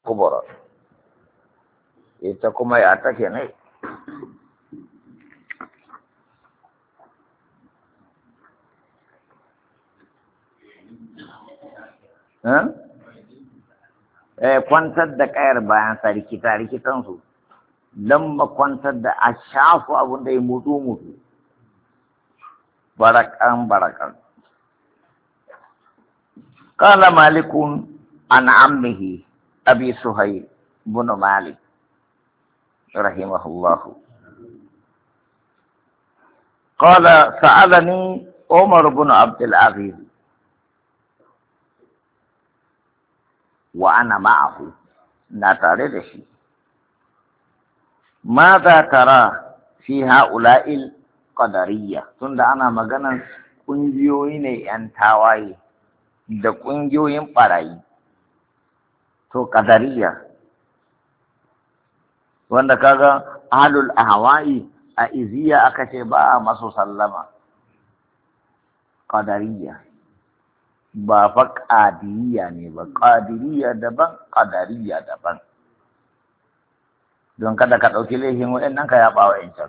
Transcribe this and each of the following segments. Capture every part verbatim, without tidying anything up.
kubra. Ita kuma ya take ne. Eh, kwantar da kayar bayan sa rikita rikitansu don makwantar da a shafu abin da ya mutu mutu barakan barakan. Kala malikun an ammihi abi suhail bin malik rahimahullahu. Qala sa'alani Umar bin Abdul Aziz wa ana ma'ahu, na tare da shi. Mata tara fi ha'ula'il qadariyya, tunda ana maganan ƙungiyoyi ne ‘yan tawaye da ƙungiyoyin ɓarayi. To qadariyya, wanda kaga ahlul ahwa'i a iziya aka ce ba a masu sallama. Qadariyya ba fa ƙadiriya ne ba, ƙadiriya daban, ƙadariya daban. Don kada ka ɗauki laifin waɗannan ka yaɓa wa ‘yancan.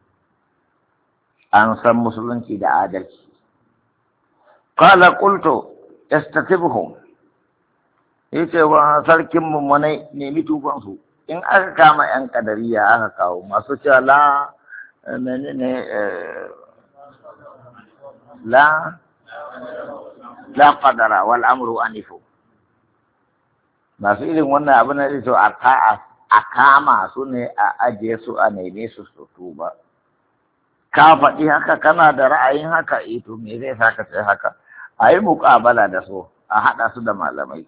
An san musulunci da adalci. Kala ƙulto, istatibhum. Yace wa sarkin mummunai nemi tubansu. In aka kama ‘yan ƙadariya aka kawo masu cewa la, menene, la, la qadara wal amru anifu. Masu irin wannan abin da so a a kama su ne a ajiye su a neme su su tuba. Ka faɗi haka kana da ra'ayin haka, eh to me zai saka sai haka? A yi muƙabala da su, a haɗa su da malamai.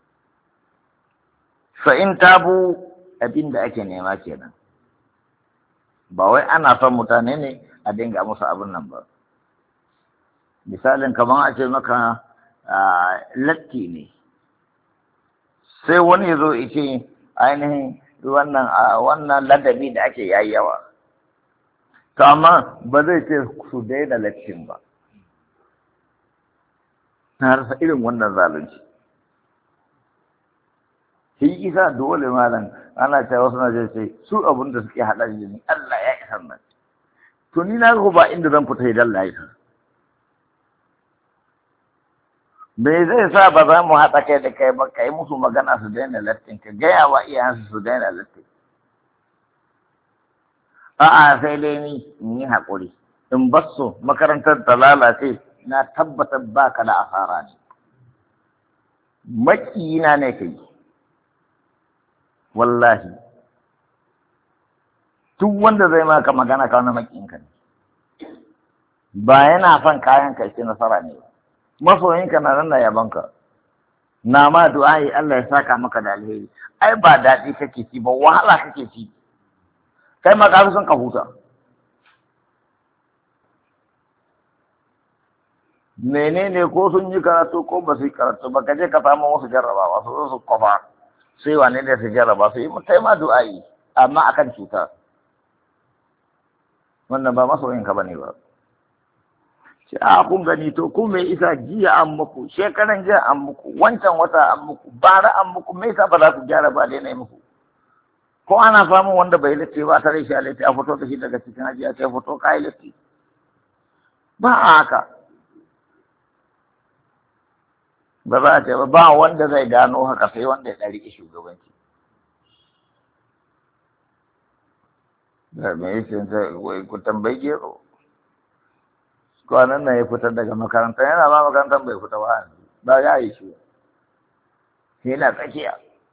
Fa in tabu, abin da ake nema kenan. Ba wai ana son mutane ne a dinga musu abin nan ba. Misalin kamar a ce maka latti ne, sai wani ya zo ce ainihin wannan wannan ladabi da ake yayi yawa. To amma ba zai ce su daina lattin ba. Na rasa irin wannan zalunci. Shi isa dole malam ana cewa wasu na ce su abin da suke haɗa da ni Allah ya isar nan. To ni na ga ba inda zan fita idan Allah ya isar. Me zai sa ba za mu haɗa kai da kai ba, ka yi musu magana su daina lattin, ka gaya wa iyayensu su daina lattin. A'a sai dai ni in yi haƙuri, in basu makarantar ta lalace na tabbatar ba ka da asara ne. Maƙiyina ne ka yi, wallahi. Duk wanda zai maka magana ka wani maƙiyinka ne. Ba yana son kayan kai nasara ne ba. Masoyinka na nan da yabanka, na ma du'a'i Allah ya saka maka da alheri. Ai ba daɗi kake ci ba, wahala kake ci. Kai ma ka fi son ka huta. Menene ko sun yi karatu ko ba su yi karatu ba, ka je ka samu wasu jarrabawa su zo su kofa, sai wane ne su jarraba su yi kai ma du'a'i, amma akan cuta. Wannan ba masoyinka ba ne ba. Ce a kun gani to ku mai isa jiya an muku, shekaran jiya an muku, wancan wata an muku, bara an muku, me yasa ba za ku gyara ba dai na muku? Ko ana samun wanda bai latti ba ta rai shi a latti a fito da shi daga cikin ajiya ce fito ka yi latti. Ba a haka. Ba za a ce ba ba wanda zai gano haka sai wanda ya ɗari shugabanci. Da me yake ku tambayi gero. Kwanan nan ya fitar daga makaranta, yana ma makarantar bai fita ba ba ya yi shi yana tsakiya.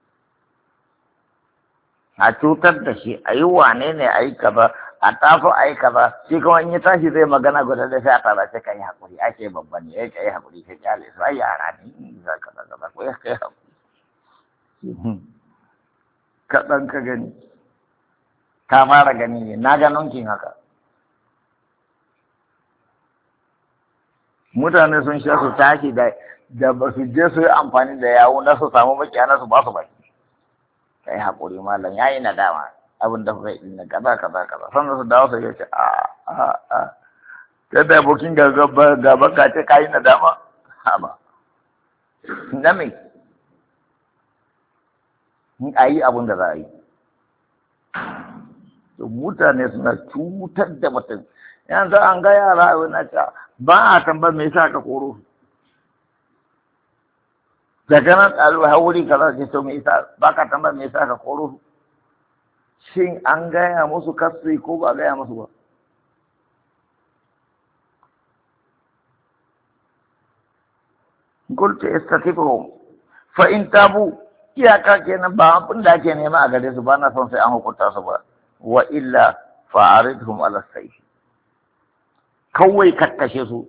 A cutar da shi, a yi wane ne a yi kaza, a tafi a yi kaza, shi kuma in yi tashi zai magana guda da sai a tara sai ka yi haƙuri, ake babba ne, ya ka yi haƙuri, ka kyale su, ai yara ne, za ka da kaza, ko ya ka yi haƙuri. Kaɗan ka gani, ka fara gani ne, na ga nunkin haka. Mutane sun sha su tashi da da ba su je su yi amfani da yawo na su samu makiya na su ba su baki. Kai haƙuri malam yayi nadama abin da kai din kaza kaza kaza sannan su dawo su ya ce a a a kai da abokin gaba gaba ka ce kai nadama ha ba na me a yi abin da za a yi. Mutane suna cutar da mutum. Yanzu an ga yara a wani ta ba a tambar me yasa ka koro. Daga nan ɗalibai har wuri kaza ce to me yasa ba ka tambar me yasa ka koro. Shin an gaya musu kasu ko ba a gaya musu ba? Qultu istaghfiruhum fa in tabu, iyaka kenan ba abin da ake nema a gare su, ba na son sai an hukunta su ba. Wa illa fa'aridhum ala sayf, kawai kakkashe su.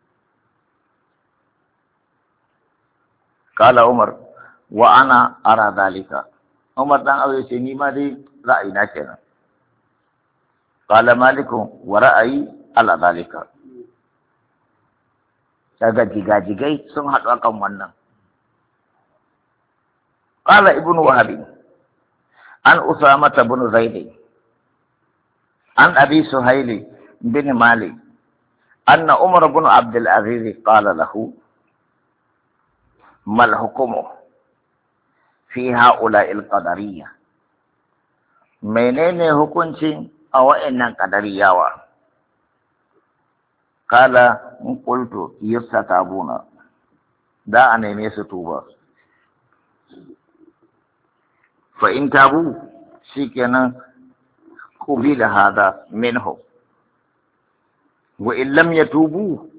Kala Umar wa ana ara zalika, Umar dan Abu ce ni ma dai ra'ayi na kenan. Kala Malikun wa ra'ayi ala zalika. Daga jigajigai sun haɗu akan wannan. Qala Ibn Wahab an Usama ibn Zaid an Abi Suhail bin Malik anna Umar ibn Abd al-Aziz qala lahu mal hukmu fi ha'ula'i al-qadariyya, menene hukuncin a wa'annan qadariyawa? Kala in qultu yastatabuna, da a neme su tuba. Fa in tabu shikenan qubila hada minhu, wa in lam yatubu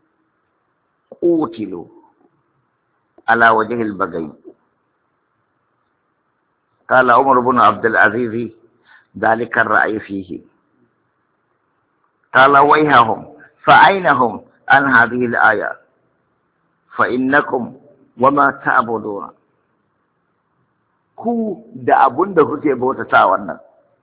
qutilu ala wajhi al-baghi. Kala Umar ibn Abd al-Aziz dhalika ar-ra'y fihi. Kala wayhahum فأينهم عن هذه الآية فإنكم وما تعبدون. ku da abun da kuke bautata wannan,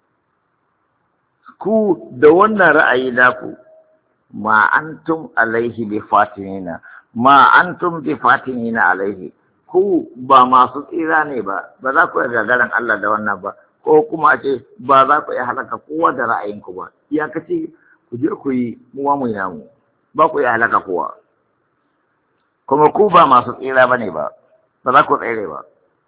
ku da wannan ra'ayi naku, ma antum alaihi bi fatinina, ma antum bi fatinina alaihi, ku ba masu tsira ne ba, ba za ku yi gagarin Allah da wannan ba, ko kuma ce ba za ku yi halaka kowa da ra'ayinku ba, iyakaci ku je ku yi muwa mu namu, ba ku yi halaka kowa, kuma ku ba masu tsira ba ne ba, ba za ku tsere ba.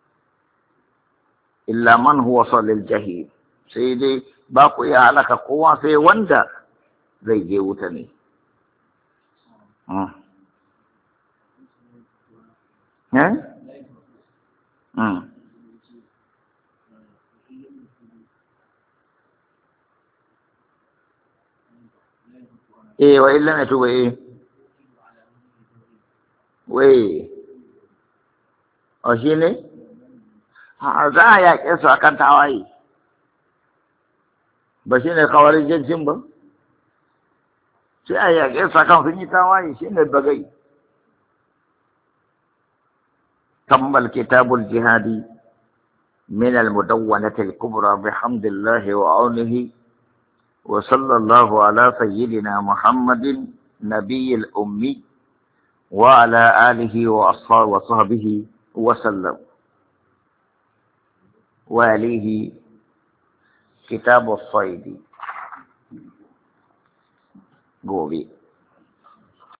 Illa man huwa salil jahim, sai dai ba ku yi halaka kowa sai wanda zai je wuta ne. Eh? Hmm. Eh, wa illa na tuba eh. Wai, o shi ne? Za a yaƙe su a kan tawaye, ba shi ne kawarin jinsin ba? Sai a yaƙe su a kan sun yi tawaye, shi ne bagai. Kammal kitabul jihadi min al-mudawwanati al-kubra bihamdillahi wa aunihi. وصلى الله على سيدنا محمد نبي الأمي وعلى آله وصحبه وسلم. وعليه كتاب الصيد. قولي